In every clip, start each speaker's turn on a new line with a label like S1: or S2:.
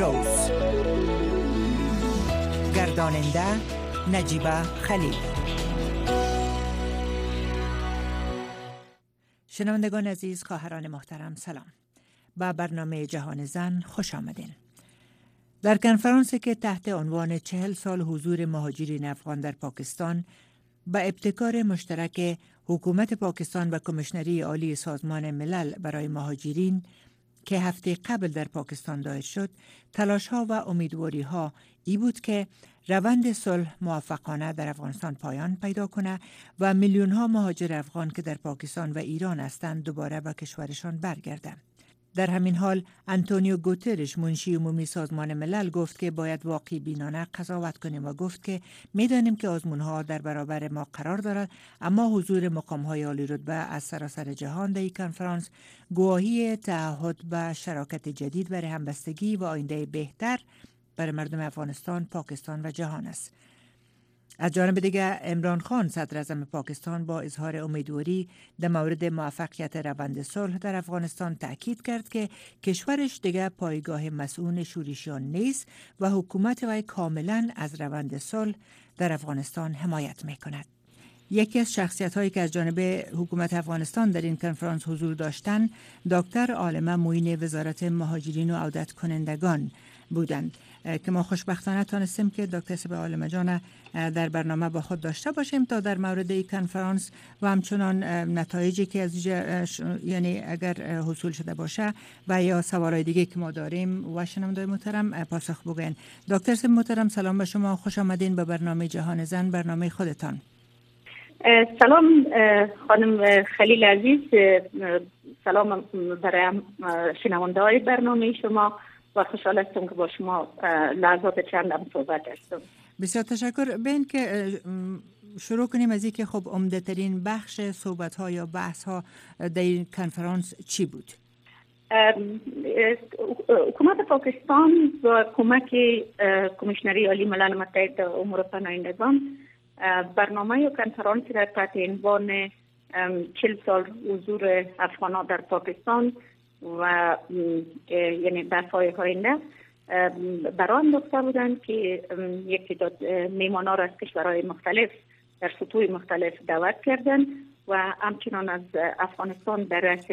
S1: روز. گرداننده نجیبه خلیل. شنوندگان عزیز، خواهران محترم، سلام. با برنامه جهان زن خوش آمدین. در کنفرانسی که تحت عنوان 40 سال حضور مهاجرین افغان در پاکستان به ابتکار مشترک حکومت پاکستان و کمیشنری عالی سازمان ملل برای مهاجرین که هفته قبل در پاکستان دایر شد، تلاش‌ها و امیدواری‌ها ای بود که روند صلح موفقانه در افغانستان پایان پیدا کنه و میلیون‌ها مهاجر افغان که در پاکستان و ایران هستند دوباره به کشورشان برگردند. در همین حال انتونیو گوترش، منشی عمومی سازمان ملل، گفت که باید واقعی بینانه قضاوت کنیم و گفت که می‌دانیم که آزمون‌ها در برابر ما قرار دارد، اما حضور مقام‌های عالی رتبه از سراسر جهان در این کنفرانس گواهی تعهد به شراکت جدید برای همبستگی و آینده بهتر برای مردم افغانستان، پاکستان و جهان است. از جانب دیگر عمران خان، صدر اعظم پاکستان، با اظهار امیدواری در مورد موفقیت روند صلح در افغانستان تأکید کرد که کشورش دیگر پایگاه مسئول شورشیان نیست و حکومت وی کاملا از روند صلح در افغانستان حمایت می‌کند. یکی از شخصیت‌هایی که از جانب حکومت افغانستان در این کنفرانس حضور داشتند، دکتر عالمه معین وزارت مهاجرین و عودت کنندگان بودند که ما خوشبختانه تانستیم که دکتر سبه عالمه جان در برنامه با خود داشته باشیم تا در مورد این کنفرانس و همچنان نتایجی که از یعنی اگر حصول شده باشه و یا سوالای دیگه که ما داریم و شنوندگان محترم پاسخ بگوین. دکتر سبه محترم، سلام به شما، خوش آمدین به برنامه جهان زن، برنامه خودتان.
S2: سلام خانم خلیل عزیز، سلام برای شنونده‌های برنامه شما و خوشحال هستم که با شما لحظات چندم صحبت هستم.
S1: بسیار تشکر. بین که شروع کنیم از این که خب عمده ترین بخش صحبت ها یا بحث ها در این کنفرانس چی بود؟
S2: حکومت پاکستان با کمک کمیشنری عالی ملل متحد امور پناهندگان برنامه کنفرانسی را تحت عنوان 40 سال حضور افغان‌ها در پاکستان و یعنی در سایه آینده برای انداخته بودند که یک تعداد میهمانان را از کشورهای مختلف در سطوح مختلف دعوت کردند و همچنان از افغانستان در رأس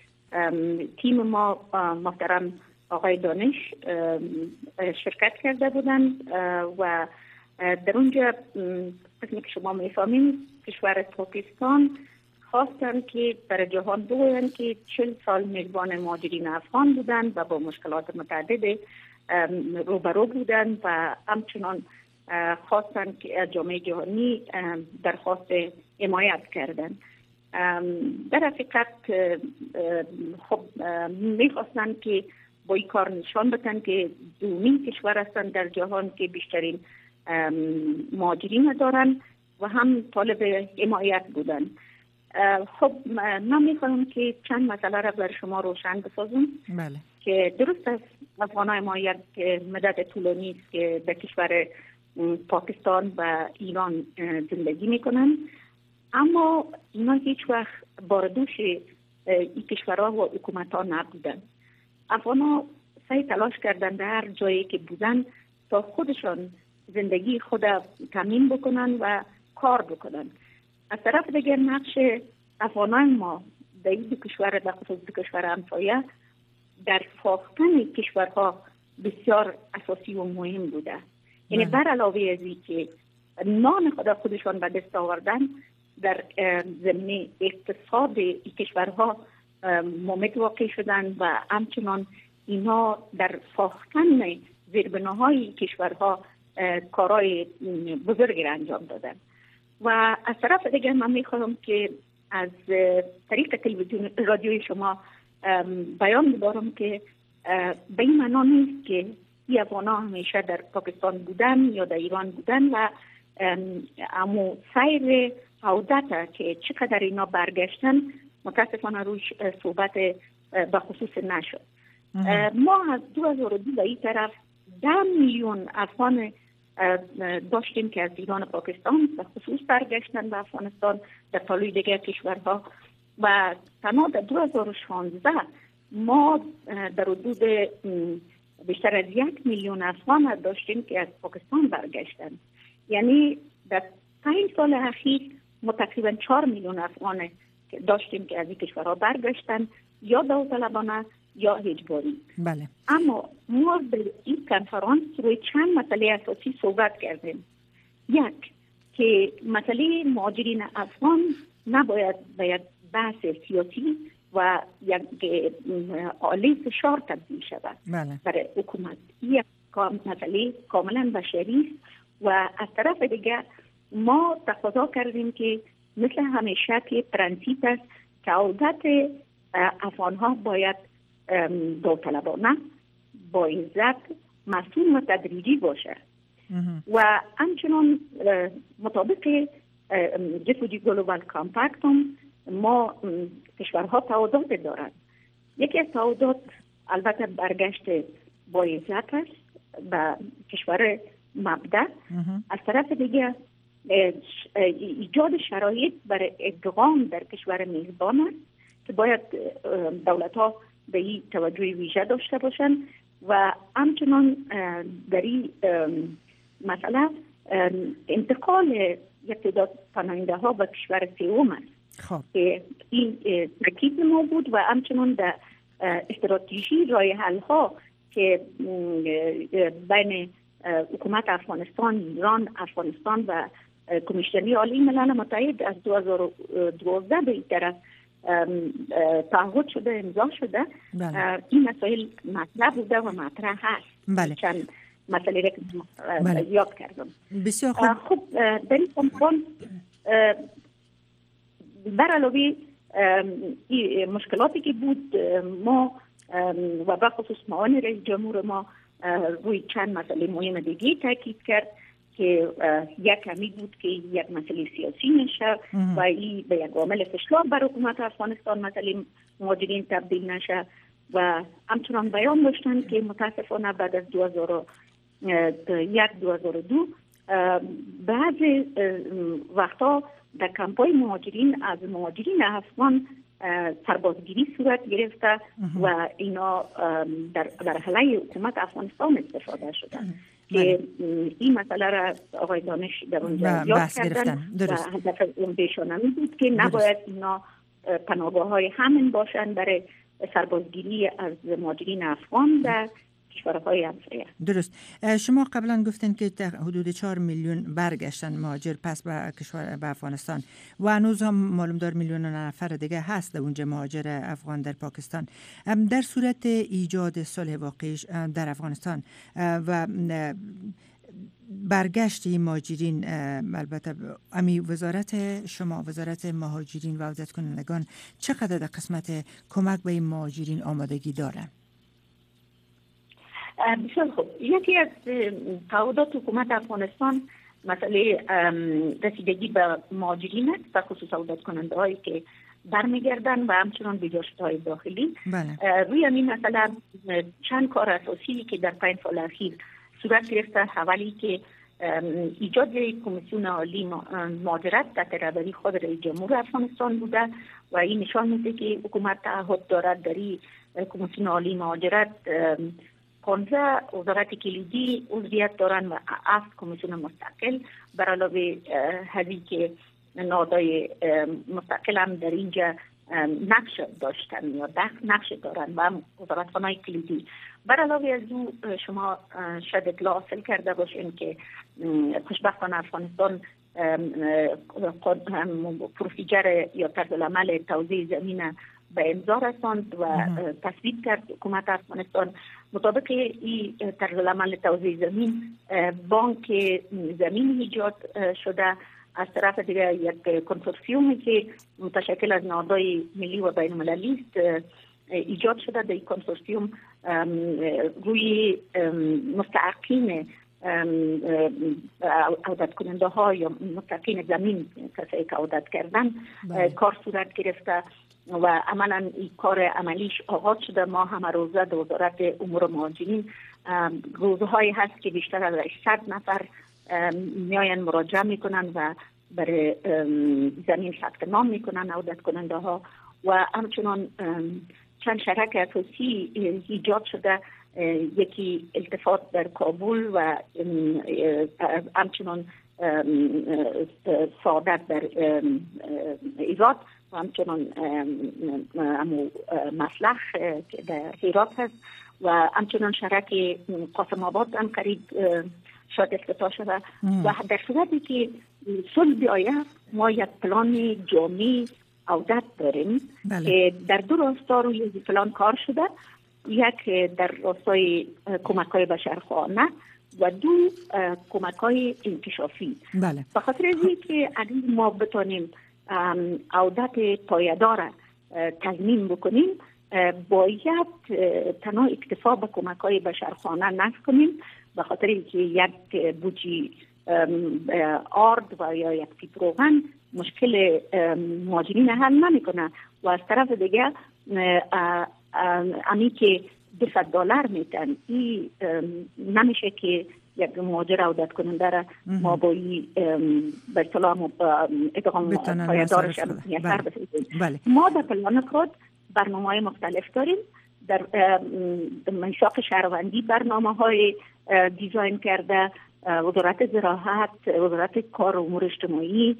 S2: تیم ما محترم آقای دانش شرکت کرده بودند و در اونجا قسمی که شما میفهمین کشور پاکستان خواستند که برای جهان بگویند که 40 سال میزبان مهاجرین افغان بودند و با مشکلات متعدد روبرو بودند و همچنان خواستند که از جامعه جهانی درخواست حمایت کردند. در حقیقت خب میخواستند که با این کار نشان بدن که دومین کشور هستند در جهان که بیشترین مهاجرین دارند و هم طالب حمایت بودند. خب من میخواهم که چند مسئله را بر شما روشن بسازم.
S1: بله. که
S2: درست است افغان‌های حمایت مدت طولانی است که در کشور پاکستان و ایران زندگی میکنند، اما اینا هیچ وقت باردوش این کشورها و حکومت‌ها نبودند. افغان‌ها سعی تلاش کردند در هر جایی که بودند تا خودشان زندگی خود تامین بکنن و کار بکنن. از طرف دیگر نقش افغانان ما در این دو کشور، در خصوص دو کشور همسایه، در ساختن کشورها بسیار اساسی و مهم بوده. یعنی بر علاوه از این که نان خودشان به دست آوردن، در زمینه اقتصاد این کشورها مومد واقع شدن و همچنان اینا در ساختن زیربناهای کشورها کارهای بزرگی را انجام دادن. و از طرف دیگر من میخواهم که از طریق تلویزیون رادیوی شما بیان ببرم که به این معنا نیست که این افغان‌ها همیشه در پاکستان بودن یا در ایران بودن و امو سیر عودت که چقدر اینا برگشتن متاسفانه روش صحبت به خصوص نشد. ما از 2002 به این طرف 10 میلیون افغان داشتیم که از ایران و پاکستان به خصوص برگشتن به افغانستان، در طالوی دیگر کشورها، و تنها در 2016 ما در حدود بیشتر از 1 میلیون افغان داشتیم که از پاکستان برگشتند. یعنی در 5 سال اخیر ما تقریبا 4 میلیون افغان داشتیم که از این کشورها برگشتن، یا داوطلبانه یا اجباری.
S1: بله.
S2: اما ما در این کنفرانس روی چند مسئله اساسی صحبت کردیم. یک، که مسئله مهاجرین افغان نباید بحث سیاسی و یک عالی فشار تبدیل شود.
S1: بله. برای
S2: حکومت. یک مسئله کاملا بشری است و از طرف دیگه ما تقاضا کردیم که مثل همیشه که پرنسیپ است که عودت افغان‌ها باید داوطلبانه، با عزت، مسئول و تدریجی باشه. و همچنان مطابق جسودی گلوبال کامپکت ما کشورها تعهدات دارند. یکی از تعهدات البته برگشت با عزت است به کشور مبدأ. از طرف دیگه ایجاد شرایط برای ادغام در کشور میزبان است که باید دولت‌ها به این توجه ویژه داشته باشند و همچنان در این مسئله انتقال یک تعداد پناهنده ها به کشور سوم است که این تاکید ما بود و همچنان در استراتژی راه حل ها که بین حکومت افغانستان، ایران، افغانستان و کمیشنری عالی ملل متحد از 2012 به این طرف تعهد شده، امضا شده. این مسائل مطرح بوده و مطرح هست.
S1: بله.
S2: چند مسئله را که یاد کردم.
S1: بسیار خوب.
S2: خب در این کنفرانس بر علاوه مشکلاتی که بود، ما و بخصوص معاون رئیس جمهور ما روی چند مسئله مهم دیگه تاکید کرد که یک کمی بود که یک مسئله سیاسی نشه و این به یک عامل فشار بر حکومت افغانستان مسئله مهاجرین تبدیل نشه و همچنان بیان داشتن که متاسفانه بعد از 2002 بعضی وقتا در کمپای مهاجرین از مهاجرین افغان سربازگیری صورت گرفته و اینا در حلقه حکومت افغانستان استفاده شده که این مسئله را آقای دانش در اونجا یاد کردن و هدف اون بهشانه بود که نباید اینا پناهگاه های همین باشن برای سربازگیری از مهاجرین افغان در کشورهای همسایه.
S1: درست. شما قبلا گفتین که حدود 4 میلیون برگشتن مهاجر پس به کشور به افغانستان و هنوز هم معلوم دار میلیون نفر دیگه هست در اونجا مهاجر افغان در پاکستان. در صورت ایجاد صلح واقعی در افغانستان و برگشت مهاجرین، البته امی وزارت شما، وزارت مهاجرین و عودت کنندگان چقدر در قسمت کمک به این مهاجرین آمادگی داره؟
S2: بسیار خوب. یکی از تعهدات حکومت افغانستان مسئله رسیدگی به مهاجرین است، به خصوص عودت کننده هایی که برمیگردن و همچنان بی‌جاشته‌های داخلی. روی این مسئله چند کار اساسی که در 5 سال اخیر صورت گرفته. اولی که ایجاد کمیسیون عالی مهاجرت تحت رهبری خود رئیس جمهور افغانستان بوده و این نشان میده که حکومت تعهد دارد در این کمیسیون عالی مهاجرت 15 وزارت کلیدی عضویت دارند و 7 کمیسیون مستقل بر علاوه هزی که نهادهای مستقل هم در اینجا نقش داشتن یا نقش دارن و وزارتخانه‌های کلیدی. بر علاوه از او شما شاید اطلاع حاصل کرده باشین که خوشبختانه افغانستان پروسیجر یا طرزالعمل توزیع زمین به امضا رساند و تصویب کرد حکومت افغانستان. مطابق این طرزالعمل توزیع زمین بانک زمین ایجاد شده. از طرف دیگه یک کنسورسیومی که متشکل از نهادهای ملی و بین المللی ایجاد شده. در این کنسورسیوم روی مستحقین عودت کننده ها یا مستحقین زمین کسایی که عودت کردن کار صورت گرفته و عملا این کار عملیش آغاز شده. ما همه روزه در وزارت امور مهاجرین روزهایی هست که بیشتر از 800 نفر میاین مراجعه میکنن و برای زمین ثبت نام میکنن عودت کننده ها و همچنان چند شرک اساسی ایجاد شده یکی التفات در کابل و همچنان سعادت در ایراد و همچنان مسلح که در هرات هست و همچنان شرک قاسم آباد هم قریب شاید افتتاح شده و در صورتی که صلح بیاید ما یک پلان جامع عودت داریم که در دو راستا روی پلان کار شده، یک در راستای کمک‌های بشرخوانه و دو کمک‌های انکشافی. به خاطر از اینکه اگر ما بتونیم عودت پایدار تضمین بکنیم باید تنها اکتفا به کمک‌های بشرخوانه نکنیم، به خاطر اینکه یک بوجی آرد و یا یک پیپ روغن مشکل مهاجرین حل نمیکنه و از طرف دیگه امی که $200 میتن این نمیشه که یک مهاجر عودت کننده را ما با این به اصطلاح ادغام پایدارش میسر بسازیم. ما در پلان خود برنامه‌های مختلف داریم، در منشاق شهروندی برنامه‌های دیزاین کرده، وزارت زراعت، وزارت کار و امور اجتماعی،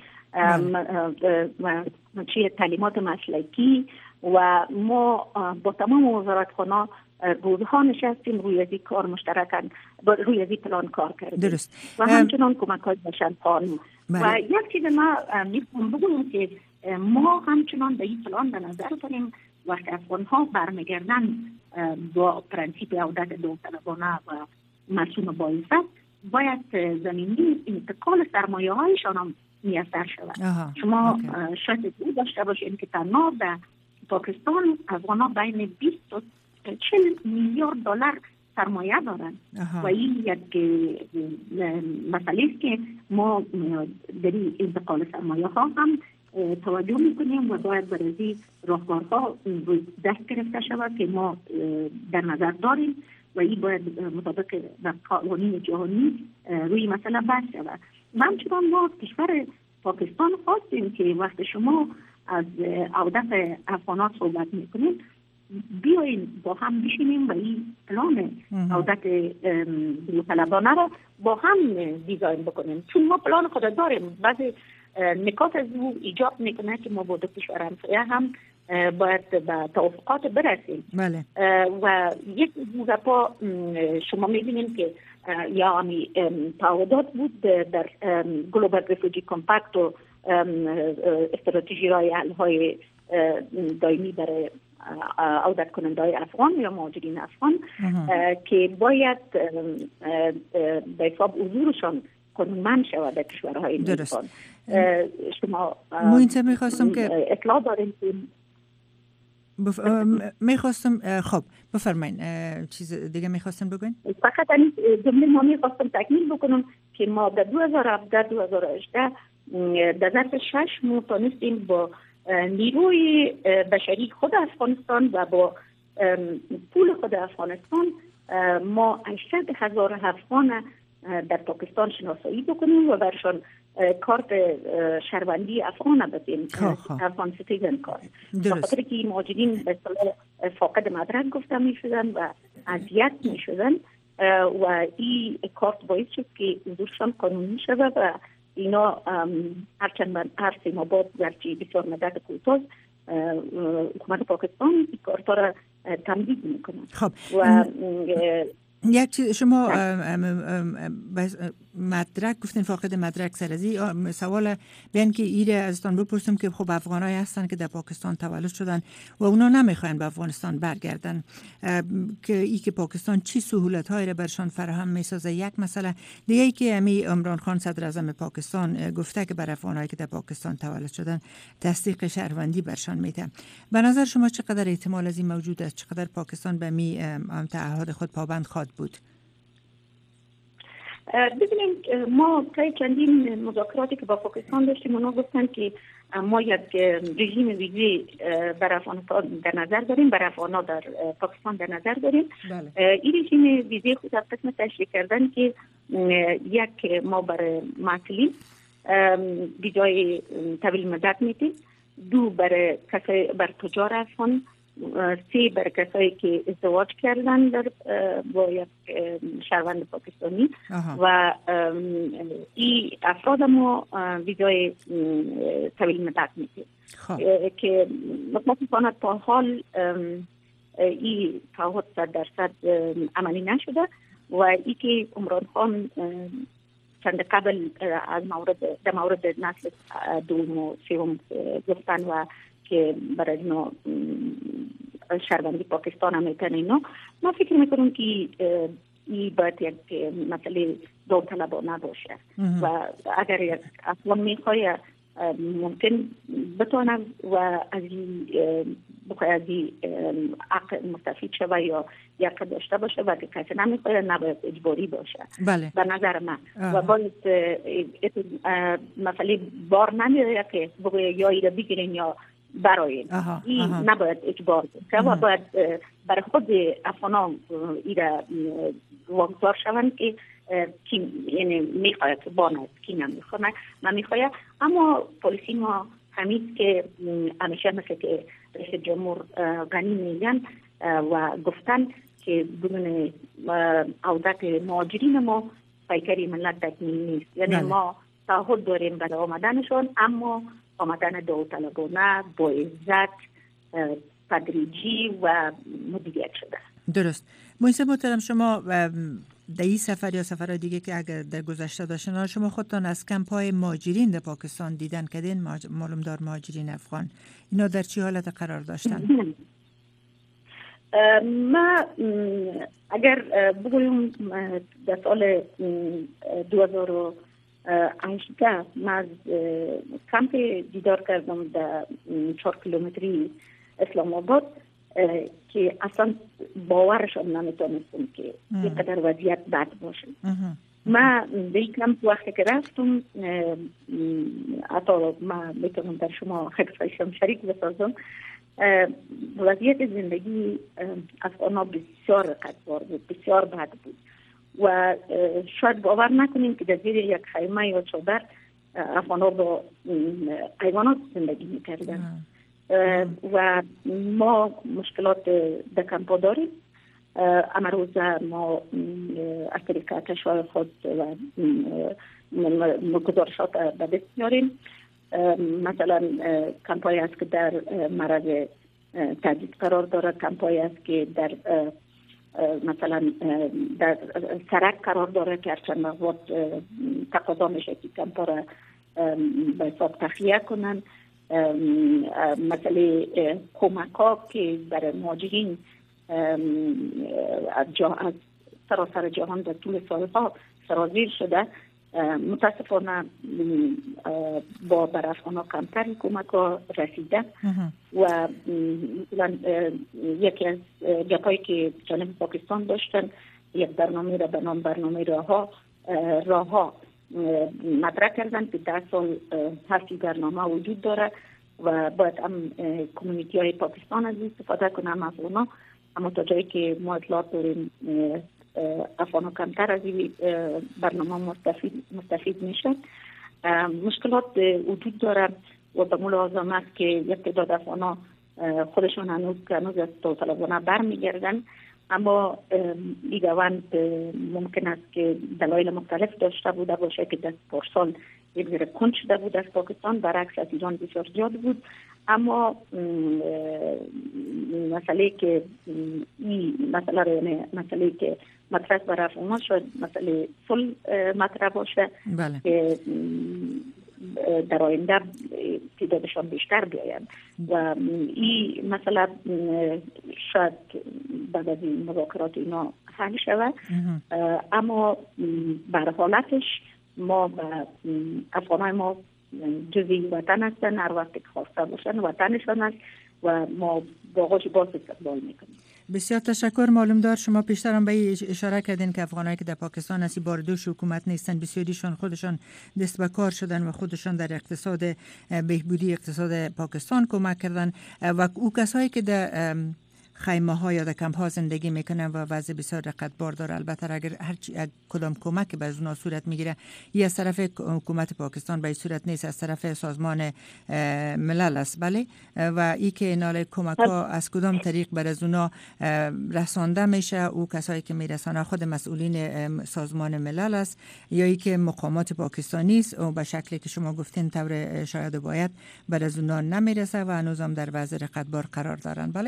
S2: منشی تعلیمات مسلکی و ما با تمام وزارتخانه‌ها روزها نشستیم روی از کار مشترکاً روی از پلان کار کردیم. درست. و همچنان کمک‌های بشرخوانه. و یک چیز ما می‌خوام بگم که ما همچنان به این پلان به نظر داریم وقتی افغان‌ها برمیگردن با پرنسیپ عودت داوطلبانه و مسئول باعثت باید زمینی انتقال سرمایه‌هایشان هم میسر شود. شما شاید داشته باشید که تنها در پاکستان افغان‌ها بین 20 تا 40 میلیارد دلار سرمایه دارند و این یک مسئله است که ما در انتقال سرمایه ها هم توجه میکنیم و باید برای راهکارها دست گرفته شود که ما در نظر داریم و این باید مطابق قوانین جهانی روی مسئله بحث شود. همچنان ما کشور پاکستان خواستیم که وقت شما از عودت افغانات صحبت میکنیم بیاییم با هم بشینیم و این پلان عودت داوطلبانه را با هم دیزاین بکنیم، چون ما پلان خود داریم. بعضی نکات از او ایجاب میکنه که ما با دو کشور همسایه هم باید به توافقات برسیم. بله. و یک موضوع شما میبینیم که یا همی تعهدات بود در گلوبال رفوجی کامپکت و استراتژی رای حل های دائمی برای عودت کننده افغان یا مهاجرین افغان که باید به حساب حضورشان قانونمند شود در کشورهای افغان. شما
S1: میخواستم که
S2: اطلاع داریم که
S1: میخواستم خب بفرمایید چیز دیگه میخواستم بگوین؟
S2: فقط این جمله ما میخواستم تکمیل بکنم که ما در 2017-2018 در ظرف 6 ماه تانستیم با نیروی بشری خود افغانستان و با پول خود افغانستان ما 800,000 افغان در پاکستان شناسایی بکنیم و برشان کارت شهروندی افغان بدیم، افغان سیتیزن کارت. بخاطر که این مهاجرین به اصطلاح فاقد مدرک گفته می شدن و اذیت می شدن و این کارت باعث شد که حضورشان قانونی شده و اینا هرچند هر 3 ماه بعد گرچه بسیار مدت کوتاه حکومت پاکستان این کارتا را تمدید میکنه.
S1: خب و یک چیز شما مدرک گفتین فاقد مدرک سرزی سوال بیان که ایره ازتان بپرسم که خب افغانایی هستن که در پاکستان تولد شدن و اونا نمیخواین به افغانستان برگردن که ای که پاکستان چی سهولت هایی را برشان فراهم میسازه یک مسئله دیگه ای که امی عمران خان صدر اعظم پاکستان گفته که بر افغانایی که در پاکستان تولد شدن تصدیق شهروندی برشان میده. به نظر شما چقدر احتمال از این موجود است؟ چقدر پاکستان به می تعهد خود پابند خواهد بود؟
S2: ببینید ما طی چندین مذاکراتی که با پاکستان داشتیم اونا گفتن که ما یک رژیم ویزی بر افغانستان در نظر داریم، بر افغانا در پاکستان در نظر داریم. این رژیم ویزی خود از قسم تشریح کردن که یک ما بر معطلی ویزای طویل مدت میدیم، دو بر تجار افغان 3 بر کسایی که ازدواج کردن با یک شهروند پاکستانی و این افراد ما ویزای طویل مدت میده که متاسفانه تا حال این تعهد 100% عملی نشده و ای که عمران خان چند قبل از مورد نسل دوم و سوم گفتن و که برای اینا شهروندی پاکستان هم میتونه اینا، ما فکر میکنم که این باید یک مسئله داوطلبانه باشه و اگر یک افغان میخواه ممکن بتونه و از این عقل مستفید شوه یا یک داشته باشه و که کسی نمیخواه نباید اجباری باشه.
S1: بله.
S2: به نظر من و باید مسئله بار نمیره که بگوید یا ایره بگیرین یا برای این نباید اجبار باشه و باید برای خود افغانان ایره واگذار شوند که کی یعنی میخواید که بانه کی نمیخواد من میخواید. اما پلیسی ما همید که همیشه مثل که رئیس جمهور غنی میگن و گفتن که بدون عودت مهاجرین ما پیکری ملت تکمیل نیست. یعنی ما تعهد داریم برای آمدنشون، اما آمدن داوطلبانه با عزت تدریجی و مدیریت شده.
S1: درست. مهندس محترم، شما در این سفر یا سفر دیگه که اگر در گذشته داشتن شما خودتان از کمپ‌های مهاجرین در پاکستان دیدن کردین، معلومدار مهاجرین افغان، اینا در چه حالت قرار داشتن؟
S2: ما اگر بگویم در سال 2018 ما از کمپ دیدار کردم در 4 کیلومتری اسلام آباد که اصلا باورشان نمیتونستم که اینقدر وضعیت بد باشه. ما به این کمپ وقتی که رفتم، حتی ما میتونم در شما خدمتشم شریک بسازم، وضعیت زندگی افغانا بسیار قدبار بود، بسیار بد بود و شاید باور نکنیم که در زیر یک خیمه یا چادر افغانا با حیوانات زندگی میکردن و ما مشکلات در کمپا داریم. اما روز ما از طریق کشور خود و گزارشات به دست میاریم. مثلا کمپایی است که در معرض تهدید قرار دارد، کمپایی است که در مثلا در سرک قرار داره که هرچند وقت تقاضا میشه که کمپا را به حساب تخلیه کنن. مسئله کمک ها که برای مهاجرین از سراسر جهان در طول سالها سرازیر شده، متاسفانه با بر افغان ها کمتر کمک ها رسیده و مثلا یکی از گپایی که جانب پاکستان داشتن، یک برنامه را به نام برنامه راه ها مطرح کردن که 10 سال هرچی برنامه وجود داره و باید هم کمیونیتی های پاکستان از استفاده کنه، هم افغان. اما تا جایی که ما اطلاعات داریم افغان کمتر از این برنامه مستفید میشن. مشکلات وجود داره و به ملازم است که یک تعداد افغان خودشون هنوز از داوطلبانه برمیگردن، اما دیگوان ممکن است که دلایل مختلف داشته بوده باشه که دست پارسال یک ذره کند شده بود از پاکستان، برعکس از ایران بسیار زیاد بود. اما مسئله که این مسئله که مطرح برای افغان شد مسئله صلح مطرح باشه که در آینده تعدادشان بیشتر بیاید و این مسئله شاید بعد از این مذاکرات اینا حل شود. اما بر حالتش ما به افغانای ما جزئی وطن هستن، هر وقت که خواسته باشن وطنشان است و ما با غوش باز استقبال میکنیم.
S1: بسیار تشکر معلومدار. شما پیشتر هم به اشاره کردین که افغانایی که در پاکستان هستی باردوش حکومت نیستن، بسیاریشان خودشان دست به کار شدن و خودشان در بهبودی اقتصاد پاکستان کمک کردن و او کسایی که در خیمه ها یا در کمپ ها زندگی میکنن و وضع بسیار رقتبار داره. البته اگر هر کدام کمک به اونا صورت میگیره، یا از طرف حکومت پاکستان به صورت نیست، از طرف سازمان ملل است. بله، و ای که ناله کمک ها از کدام طریق بر از اونا رسانده میشه، او کسایی که میرسانه خود مسئولین سازمان ملل است یا ای که مقامات پاکستانی است و به شکلی که شما گفتین طور شاید باید بر از اونا نمیرسه و هنوزم در وضع رقتبار قرار دارن. بله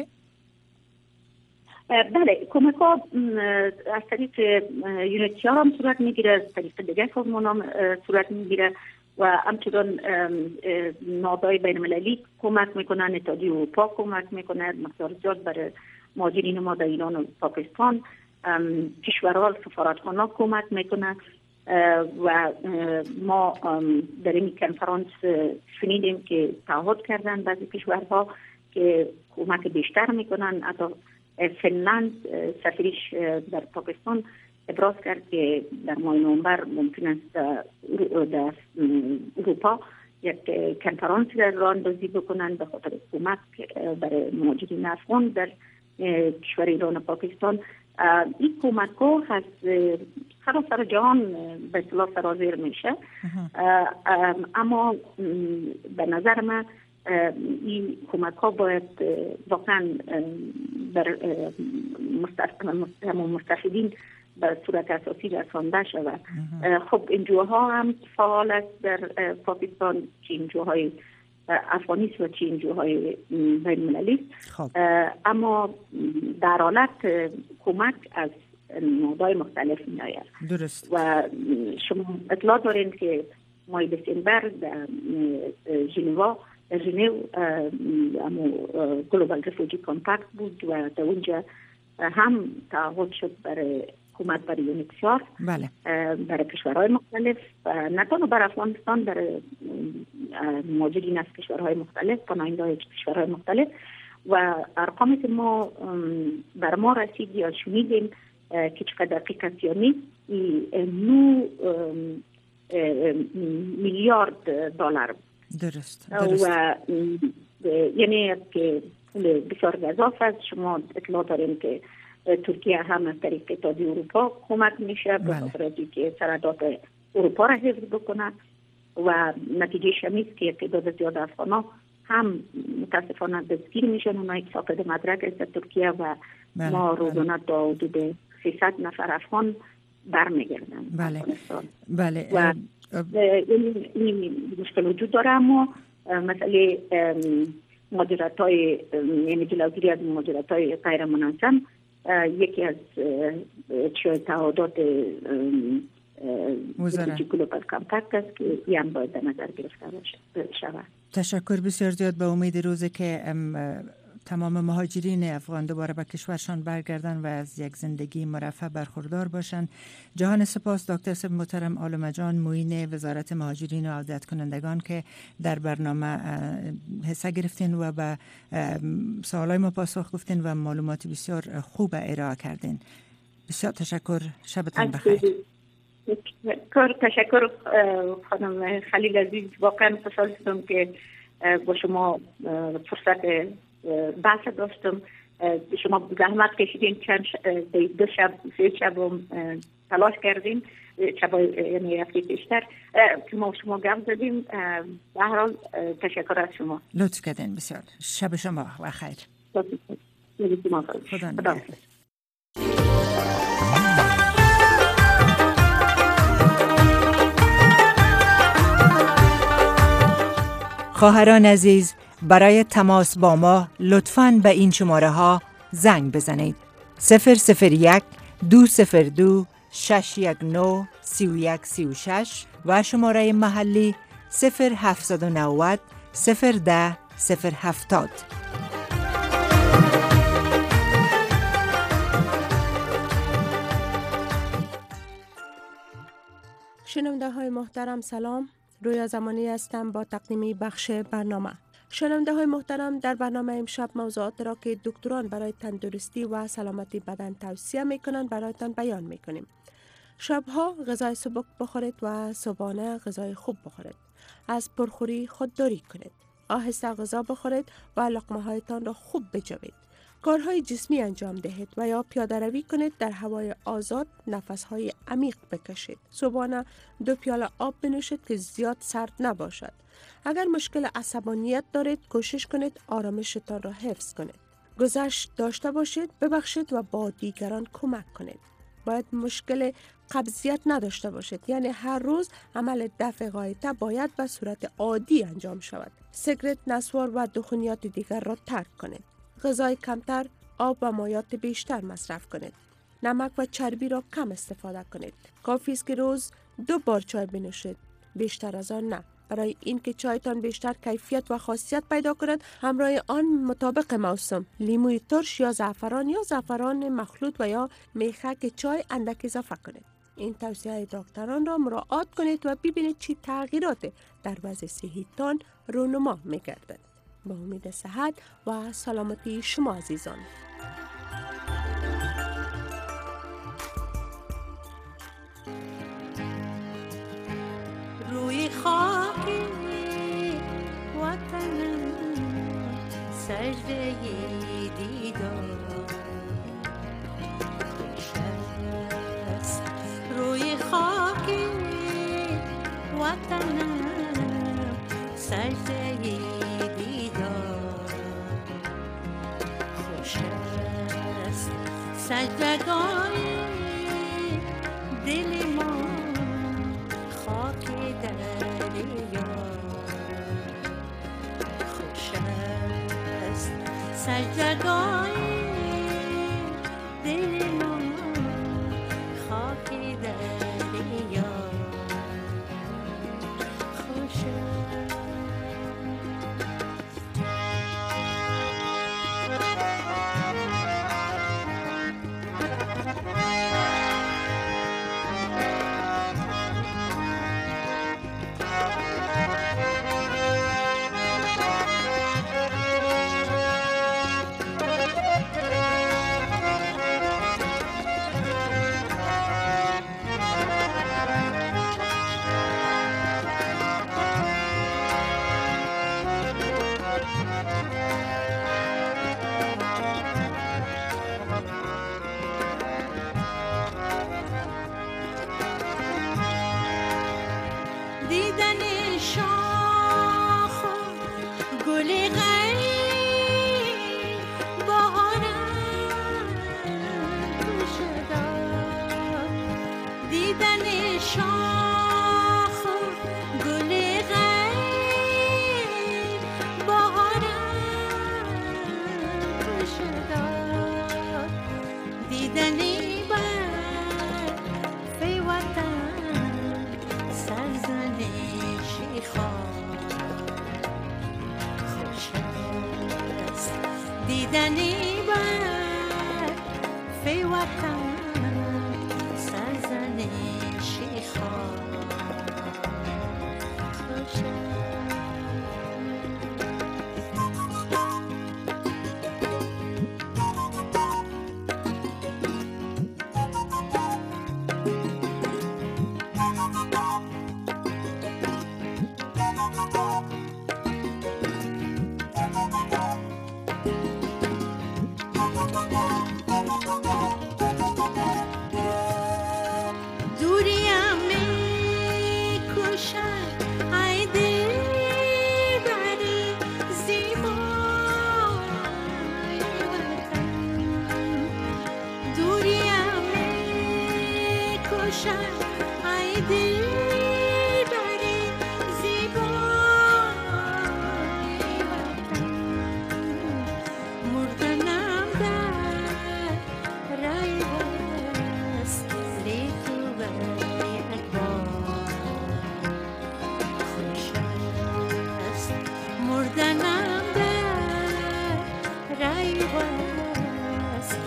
S2: بله، کمک ها از طریق یونیتی ها هم صورت میگیره، از طریق دیگه سازمان هم صورت میگیره و همچنان نهادهای بین المللی کمک میکنن، اتحادیه اروپا کمک میکنه مقدار زیاد برای مهاجرین ما در ایران و پاکستان، کشورها سفارتخانه کمک میکنه و ما در این کنفرانس شنیدیم که تعهد کردن بعضی کشورها که کمک بیشتر میکنن. حتی فنلند سفیرش در پاکستان ابراز کرد که در ماه نوامبر ممکن است در اروپا یک کنفرانس در راه اندازی بکنن به خاطر کمک برای مهاجرین افغان در کشور ایران و پاکستان. این کمک ها از سراسر جهان به اصطلاح سرازیر میشه، اما به نظر من این کمک ها باید واقعا بر مستفیدین به صورت اساسی رسانده شود. خب انجوها هم فعال است در پاکستان، چه انجوهای افغانیست و چه انجوهای بین المللی، اما در حالت کمک از نهادهای مختلف می آید.
S1: درست.
S2: و شما اطلاع دارین که ماه دسامبر در ژنو گلوبال رفوجی کامپکت بود و در اونجا هم تعهد شد برای حکومت برای یونیکسیار،
S1: بله،
S2: برای کشورهای مختلف، نه تنها برای افغانستان، برای مهاجرین از کشورهای مختلف، پناهنده‌های کشورهای مختلف. و ارقامی که ما بر ما رسید یا شنیدیم که چقدر دقیق یا نیست، 9 میلیارد دلار.
S1: درست.
S2: و یعنی که پول بسیار گزاف است. شما اطلاع داریم که ترکیه هم از طریق اتحادیه اروپا کمک میشه به خاطر که سرحدات اروپا را حفظ بکنه و نتیجه شمیست که تعداد زیاد افغان‌ها هم متاسفانه دستگیر میشن. اونایی که ساقط مدرک است در ترکیه و ما روزانه تا حدود 300 نفر افغان برمیگردن.
S1: بله.
S2: و این مشکل وجود داره، اما مسئله مهاجرت‌های، یعنی جلوگیری از مهاجرت‌های غیر منظم یکی از تعهدات گلوبال کامپکت است که این هم باید در نظر گرفته شود.
S1: تشکر بسیار زیاد. به امید روزی که تمام مهاجرین افغان دوباره به کشورشان برگردن و از یک زندگی مرفه برخوردار باشن. جهان سپاس دکتر صاحب محترم عالمه جان، معین وزارت مهاجرین و عودت کنندگان که در برنامه حصه گرفتین و به سوالای ما پاسخ گفتین و معلومات بسیار خوب ارائه کردین. بسیار تشکر. شبتان بخیر.
S2: تشکر خانم خلیل عزیز. واقعا خوشحال شدم که با شما فرصت بحث داشتم. شما زحمت کشیدین، دو شب سه شب تلاش کردین، یعنی هفته پیشتر که ما شما گپ زدیم. به هر حال تشکر از شما.
S1: لطف کردین. بسیار شب شما بخیر. خدا خواهران عزیز، برای تماس با ما لطفاً به این شماره ها زنگ بزنید: 001 202 619 3136 و شماره محلی 0790 010 070.
S3: شنونده های محترم سلام. رویا زمانی هستم با تقدیم بخش برنامه. شنونده های محترم، در برنامه امشب موضوعات را که دکتران برای تندرستی و سلامتی بدن توصیه میکنند برایتان بیان میکنیم. شبها غذای سبک بخورید و صبحانه غذای خوب بخورید. از پرخوری خودداری کنید. آهسته غذا بخورید و لقمه هایتان را خوب بجوید. کارهای جسمی انجام دهید و یا پیاده روی کنید. در هوای آزاد نفسهای عمیق بکشید. صبحانه 2 پیاله آب بنوشید که زیاد سرد نباشد. اگر مشکل عصبانیت دارید کوشش کنید آرامشتان را حفظ کنید. گذشت داشته باشید، ببخشید و با دیگران کمک کنید. باید مشکل قبضیت نداشته باشید، یعنی هر روز عمل دفع غایطه باید به صورت عادی انجام شود. سیگرت، نسوار و دخانیات دیگر را ترک کنید. غذای کمتر، آب و مایعات بیشتر مصرف کنید. نمک و چربی را کم استفاده کنید. کافی است که روز 2 بار چای بنوشید، بیشتر از آن نه. برای اینکه چایتان بیشتر کیفیت و خاصیت پیدا کند، همراه آن مطابق موسم لیموی ترش یا زعفران مخلوط و یا میخک چای اندک اضافه کنید. این توصیه دکتران را مراعات کنید و ببینید چه تغییرات در وضع صحیتان رونما می‌گردد. با امید صحت و سلامتی شما عزیزان.
S4: روی خاک وطنم سجده دیدار خوش است. روی خاک وطنم سجده دیدار خوش است. سجدگاه دل ما خاک دریا خوش است. سجدگاه دل ما خاک دریا خوش است. دیدن شاخ گل غیر بهارم شد. دیدن شاخ گل غیر بهارم شد. دیدن دیدنی بر فی وطن سرزنشی خواه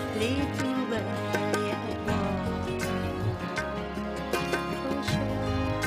S4: خوش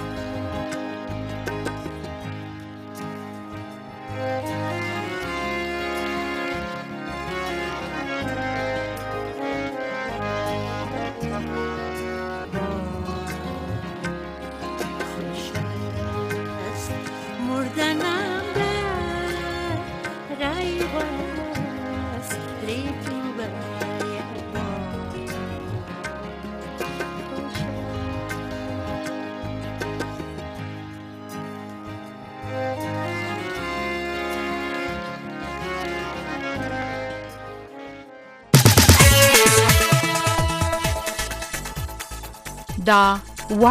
S3: دا